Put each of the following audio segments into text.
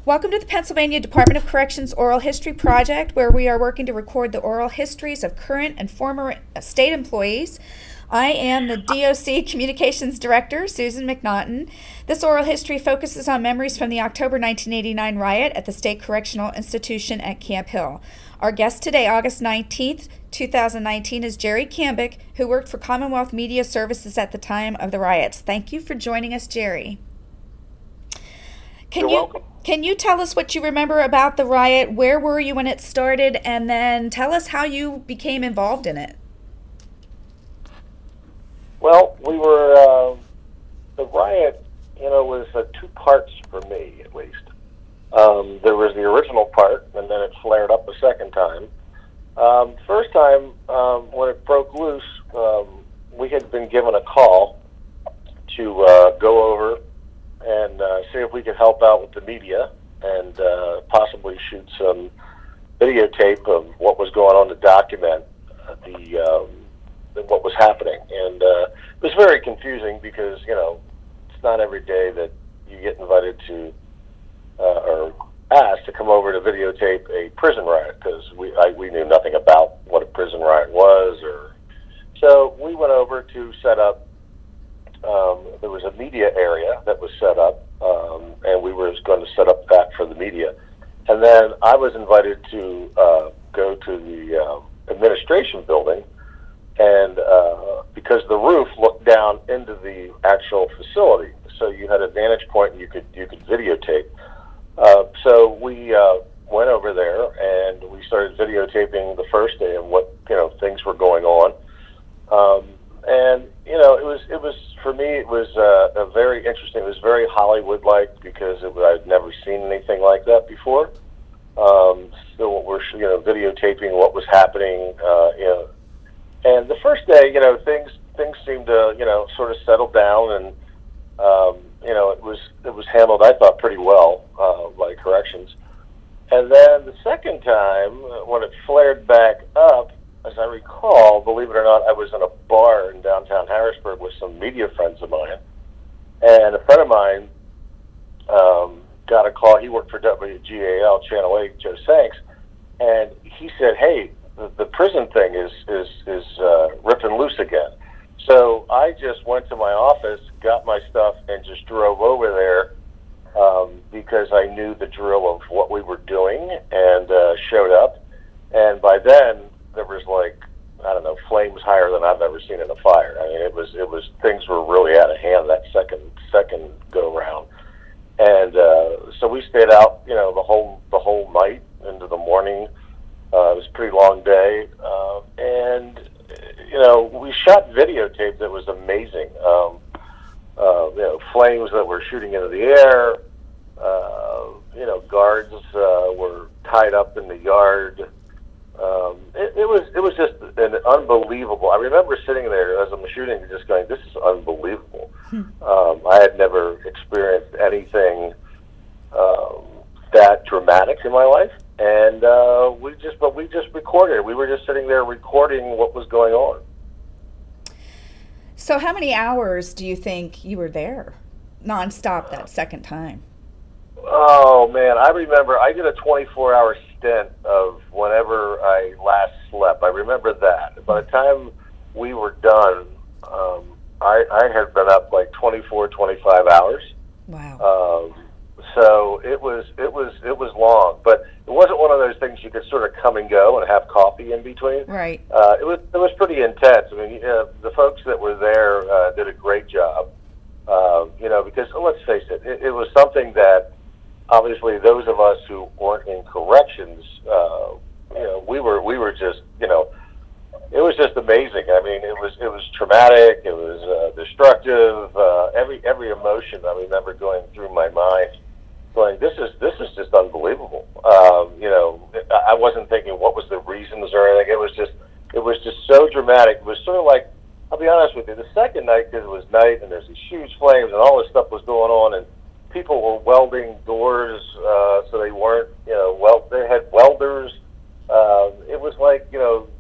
Welcome to the Pennsylvania Department of Corrections Oral History Project, where we are working to record the oral histories of current and former state employees. I am the DOC Communications Director, Susan McNaughton. This oral history focuses on memories from the October 1989 riot at the State Correctional Institution at Camp Hill. Our guest today, August 19th, 2019, is Jerry Cambick, who worked for Commonwealth Media Services at the time of the riots. Thank you for joining us, Jerry. You're welcome. Can you tell us what you remember about the riot? Where were you when it started? And then tell us how you became involved in it. Well, the riot, was two parts for me, at least. There was the original part, and then it flared up a second time. First time, when it broke loose, we had been given a call to go over and see if we could help out with the media and possibly shoot some videotape of what was going on to document what was happening. And it was very confusing because, it's not every day that you get invited to or asked to come over to videotape a prison riot, because we knew nothing about what a prison riot was. So we went over to set up. There was a media area that was set up, and we were going to set up that for the media. And then I was invited to go to the administration building, and because the roof looked down into the actual facility, so you had a vantage point and you could videotape. So we went over there and we started videotaping the first day of what things were going on. And it was for me. It was a very interesting. It was very Hollywood-like because I'd never seen anything like that before. So we're videotaping what was happening. And the first day, things seemed to sort of settle down, and it was handled, I thought, pretty well by corrections. And then the second time, when it flared back up, as I recall, believe it or not, I was in a bar in downtown Harrisburg with some media friends of mine, and a friend of mine got a call. He worked for WGAL Channel 8, Joe Sanks, and he said, "Hey, the prison thing is ripping loose again." So I just went to my office, got my stuff, and just drove over there because I knew the drill of what we were doing, and showed up. And by then, there was flames higher than I've ever seen in a fire. I mean, it was things were really out of hand that second go round. And so we stayed out, the whole night into the morning. It was a pretty long day, and we shot videotape that was amazing. Flames that were shooting into the air. Guards were tied up in the yard. It was just an unbelievable. I remember sitting there as I'm shooting, just going, "This is unbelievable." I had never experienced anything that dramatic in my life, and we just recorded. We were just sitting there recording what was going on. So how many hours do you think you were there, nonstop, that second time? Oh man, I remember I did a 24-hour stint of whenever I last slept. I remember that. By the time we were done, I had been up like 24, 25 hours. Wow. So it was long, but it wasn't one of those things you could sort of come and go and have coffee in between. Right. It was pretty intense. I mean, the folks that were there did a great job. Because let's face it, it was something that obviously those of us who weren't in corrections, we were just, it was just amazing. I mean, it was traumatic. It was destructive. Every emotion I remember going through my mind, going, this is just unbelievable. I wasn't thinking what was the reasons or anything. It was just so dramatic. It was sort of like, I'll be honest with you, the second night, because it was night and there's these huge flames and all this stuff was going on, and people were welding doors, so they weren't, they had welders. It was like,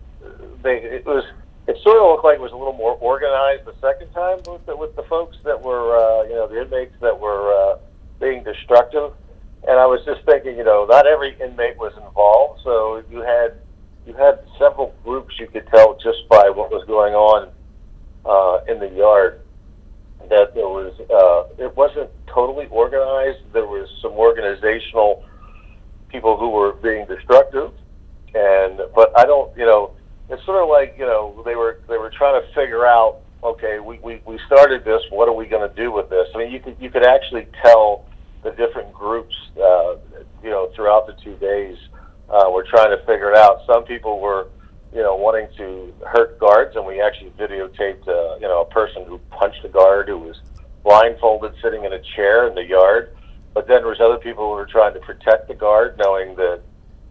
it sort of looked like it was a little more organized the second time with the folks that were, the inmates that were being destructive. And I was just thinking, not every inmate was involved, so you had several groups you could tell just by what was going on in the yard. That there was, it wasn't totally organized. There was some organizational people who were being destructive, but I don't, it's sort of like, they were trying to figure out, okay, we started this. What are we going to do with this? I mean, you could actually tell the different groups, throughout the 2 days, were trying to figure it out. Some people were, wanting to hurt guards, and we actually videotaped, a person who punched a guard who was blindfolded sitting in a chair in the yard. But then there was other people who were trying to protect the guard, knowing that,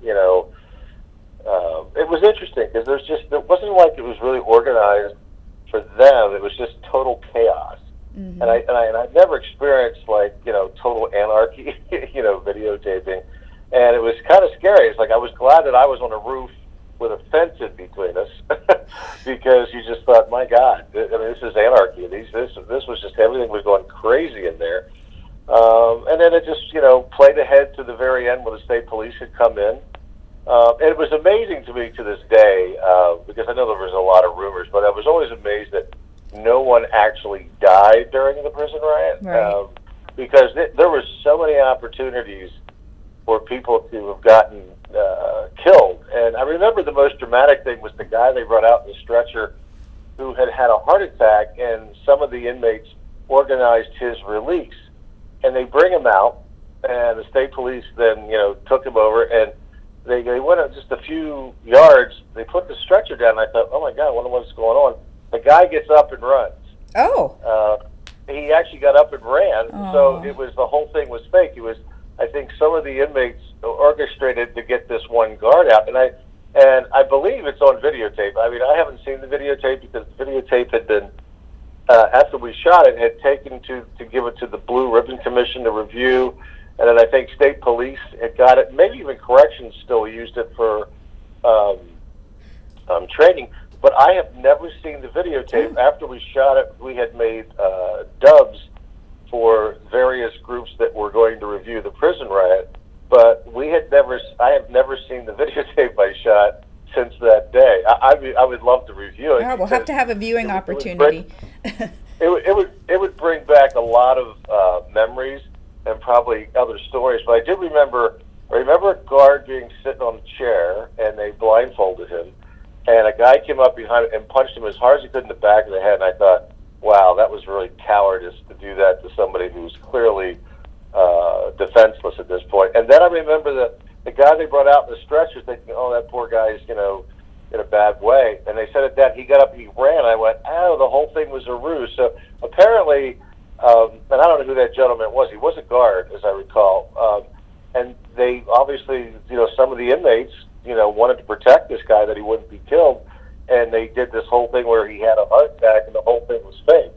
it was interesting because it wasn't like it was really organized for them. It was just total chaos. Mm-hmm. And I never experienced total anarchy, videotaping, and it was kind of scary. It's like I was glad that I was on a roof with a fence in between us because you just thought, my God, this is anarchy. This was just, everything was going crazy in there. And then it just, played ahead to the very end when the state police had come in. And it was amazing to me to this day, because I know there was a lot of rumors, but I was always amazed that no one actually died during the prison riot. Right. Because there were so many opportunities for people to have gotten killed. And I remember the most dramatic thing was the guy they brought out in the stretcher who had had a heart attack, and some of the inmates organized his release. And they bring him out, and the state police then, took him over, and they went up just a few yards. They put the stretcher down, and I thought, oh my God, I wonder what's going on. The guy gets up and runs. Oh. He actually got up and ran. Oh. So the whole thing was fake. I think some of the inmates orchestrated to get this one guard out, and I believe it's on videotape. I mean, I haven't seen the videotape because the videotape had been, after we shot it, had taken to give it to the Blue Ribbon Commission to review, and then I think state police had got it. Maybe even corrections still used it for training. But I have never seen the videotape. After we shot it, we had made dubs for various groups that were going to review the prison riot, but I have never seen the videotape I shot since that day. I would love to review it. Yeah, we'll have to have a viewing opportunity. It would bring back a lot of memories and probably other stories. But I remember a guard being sitting on a chair, and they blindfolded him, and a guy came up behind him and punched him as hard as he could in the back of the head, and I thought, wow, that was really cowardice to do that to somebody who's clearly defenseless at this point. And then I remember the guy they brought out in the stretcher thinking, oh, that poor guy's, in a bad way. And they said at that, he got up and he ran. I went, oh, the whole thing was a ruse. So apparently, and I don't know who that gentleman was. He was a guard, as I recall. And they obviously, some of the inmates, wanted to protect this guy that he wouldn't be killed. And they did this whole thing where he had a heart attack, and the whole thing was fake.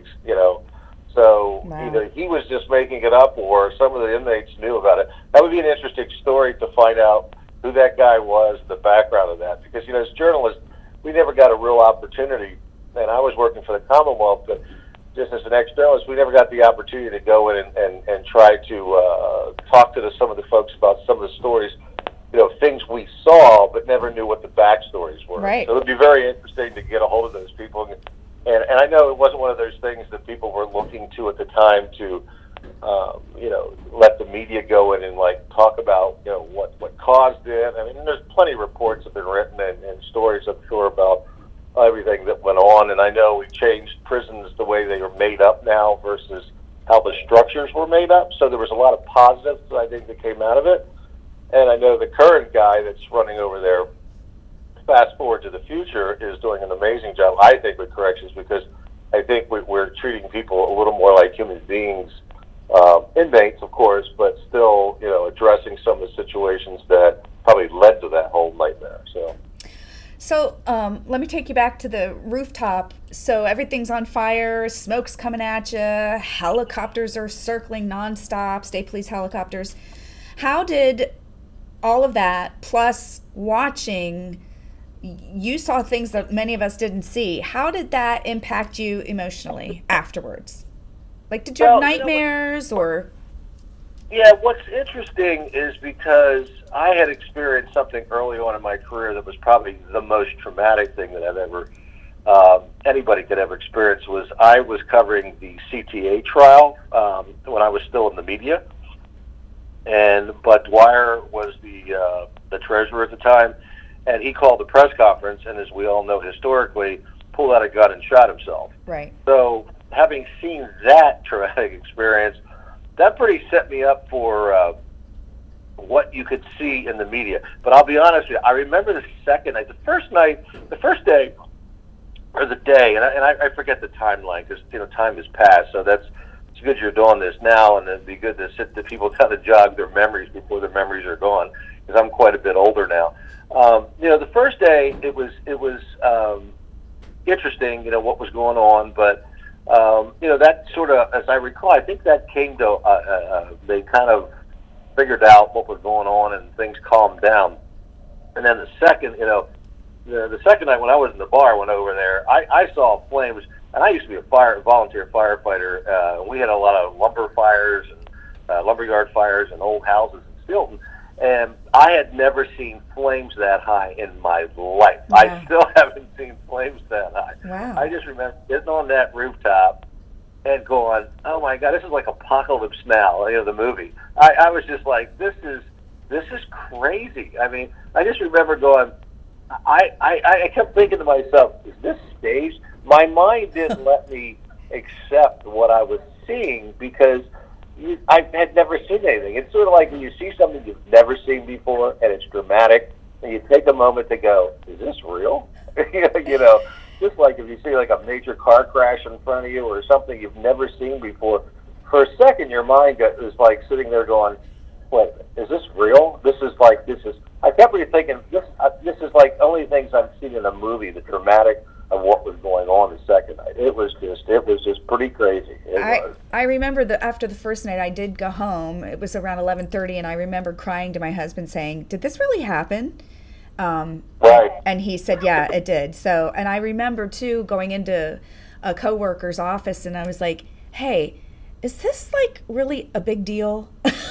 So wow. Either he was just making it up, or some of the inmates knew about it. That would be an interesting story to find out who that guy was, the background of that. Because as journalists, we never got a real opportunity. And I was working for the Commonwealth, but just as an ex-journalist, we never got the opportunity to go in and try to talk to some of the folks about some of the stories. Things we saw, but never knew what the backstories were. Right. So it would be very interesting to get a hold of those people. And I know it wasn't one of those things that people were looking to at the time to, let the media go in and talk about, what caused it. I mean, there's plenty of reports have been written and stories, I'm sure, about everything that went on. And I know we changed prisons the way they are made up now versus how the structures were made up. So there was a lot of positives, I think, that came out of it. And I know the current guy that's running over there, fast forward to the future, is doing an amazing job, I think, with corrections, because I think we're treating people a little more like human beings, inmates, of course, but still, addressing some of the situations that probably led to that whole nightmare. So let me take you back to the rooftop. So everything's on fire, smoke's coming at you, helicopters are circling nonstop, state police helicopters. How did all of that, plus watching, you saw things that many of us didn't see. How did that impact you emotionally afterwards? Did you have nightmares or? Yeah, what's interesting is because I had experienced something early on in my career that was probably the most traumatic thing that I've ever anybody could ever experience. Was I was covering the CTA trial when I was still in the media, and Bud Dwyer was the treasurer at the time, and he called the press conference, and as we all know historically, pulled out a gun and shot himself. Right. So having seen that traumatic experience, that pretty set me up for what you could see in the media. But I'll be honest with you, I remember the second night, the first day, or the day, and I forget the timeline because time has passed. So it's good you're doing this now, and it'd be good to sit the people down to jog their memories before their memories are gone, because I'm quite a bit older now. The first day it was interesting, what was going on, but that sort of, as I recall, I think that came to they kind of figured out what was going on and things calmed down. And then the second, the second night when I was in the bar, I went over there. I saw flames, and I used to be a volunteer firefighter. We had a lot of lumber fires and lumberyard fires and old houses in Stilton, and I had never seen flames that high in my life. Wow. I still haven't seen flames that high. Wow. I just remember getting on that rooftop and going, "Oh my God, this is like Apocalypse Now," the movie. I was just like, this is crazy. I mean, I just remember going, I kept thinking to myself, is this staged? My mind didn't let me accept what I was seeing because I had never seen anything. It's sort of like when you see something you've never seen before and it's dramatic, and you take a moment to go, is this real? Just like if you see like a major car crash in front of you or something you've never seen before, for a second your mind is like sitting there going, wait, is this real? I kept thinking, this is like only things I've seen in a movie, the dramatic of what was going on the second night. It was just pretty crazy. I remember after the first night I did go home. It was around 11:30, and I remember crying to my husband saying, did this really happen? Right. And he said, yeah, it did. So, and I remember too going into a coworker's office, and I was like, hey, is this like really a big deal?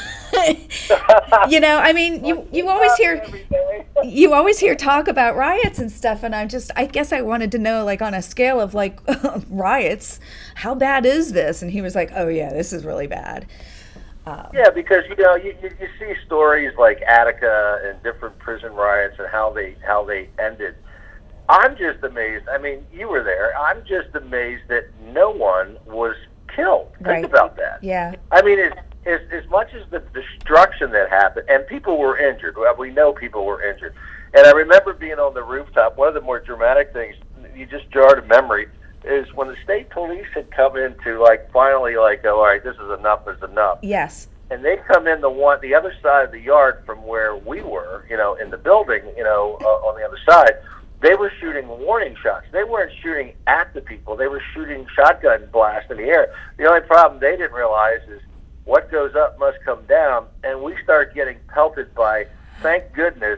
I mean, you always hear talk about riots and stuff, and I guess I wanted to know, like, on a scale of like riots, how bad is this? And he was like, oh yeah, this is really bad. Yeah, because you see stories like Attica and different prison riots and how they ended. I'm just amazed. I mean, you were there. I'm just amazed that no one was killed. Right. Think about that. Yeah. I mean, as much as the destruction that happened, and people were injured. Well, we know people were injured. And I remember being on the rooftop. One of the more dramatic things, you just jarred a memory, is when the state police had come in to finally go, all right, this is enough is enough. Yes. And they come in the other side of the yard from where we were, in the building, on the other side. They were shooting warning shots. They weren't shooting at the people. They were shooting shotgun blasts in the air. The only problem they didn't realize is what goes up must come down, and we start getting pelted by, thank goodness,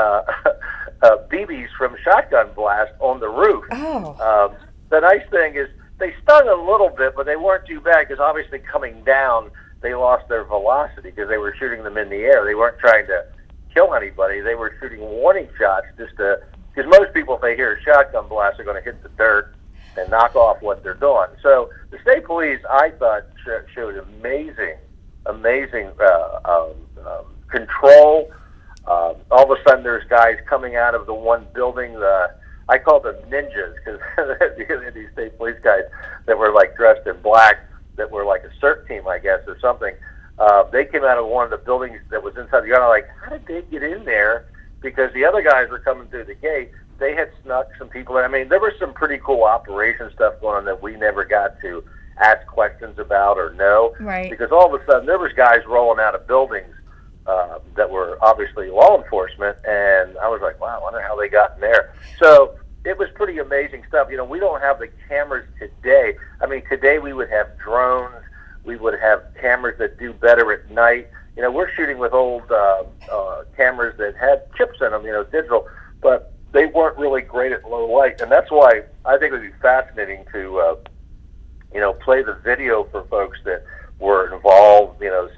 BBs from shotgun blast on the roof. Oh. The nice thing is they stung a little bit, but they weren't too bad because obviously coming down, they lost their velocity because they were shooting them in the air. They weren't trying to kill anybody. They were shooting warning shots because most people, if they hear a shotgun blast, are going to hit the dirt and knock off what they're doing. So the state police, I thought, showed amazing control. All of a sudden, there's guys coming out of the one building. I call them ninjas because these state police guys that were dressed in black, that were like a CERT team, I guess, or something. They came out of one of the buildings that was inside the yard. I'm like, how did they get in there? Because the other guys were coming through the gate. They had snuck some people in. I mean, there was some pretty cool operation stuff going on that we never got to ask questions about or know. Right. Because all of a sudden, there was guys rolling out of buildings that were obviously law enforcement, and I was like, wow, I wonder how they got in there. So it was pretty amazing stuff. We don't have the cameras today. I mean, today we would have drones. We would have cameras that do better at night. We're shooting with old cameras that had chips in them, digital, but they weren't really great at low light. And that's why I think it would be fascinating to, play the video for folks that were involved, some of the video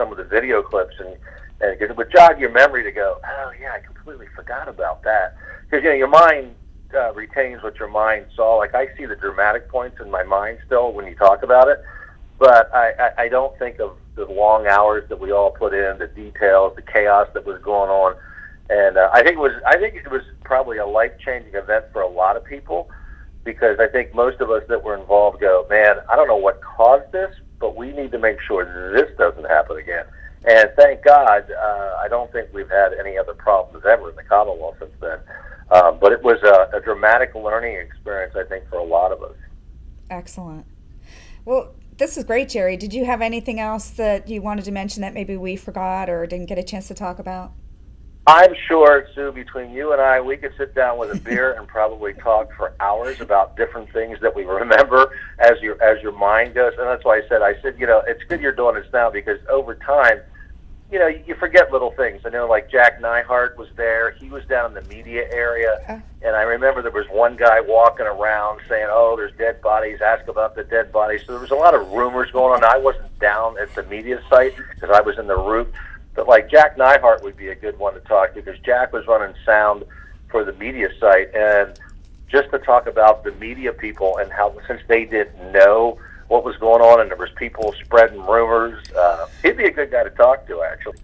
video clips, and it would jog your memory to go, oh yeah, I completely forgot about that, because your mind retains what your mind saw. Like, I see the dramatic points in my mind still when you talk about it, but I don't think of the long hours that we all put in, the details, the chaos that was going on. And I think it was probably a life-changing event for a lot of people, because I think most of us that were involved go, man, I don't know what caused this, but we need to make sure this doesn't happen again. And thank God, I don't think we've had any other problems ever in the Commonwealth since then. But it was a dramatic learning experience, I think, for a lot of us. Excellent. Well, this is great, Jerry. Did you have anything else that you wanted to mention that maybe we forgot or didn't get a chance to talk about? I'm sure, Sue, between you and I, we could sit down with a beer and probably talk for hours about different things that we remember as your mind goes. And that's why I said, it's good you're doing this now, because over time, you forget little things. I know, like, Jack Neihart was there. He was down in the media area. And I remember there was one guy walking around saying, oh, there's dead bodies, ask about the dead bodies. So there was a lot of rumors going on. I wasn't down at the media site because I was in the roof. But, like, Jack Neihart would be a good one to talk to, because Jack was running sound for the media site. And just to talk about the media people and how, since they didn't know what was going on and there was people spreading rumors, he'd be a good guy to talk to, actually.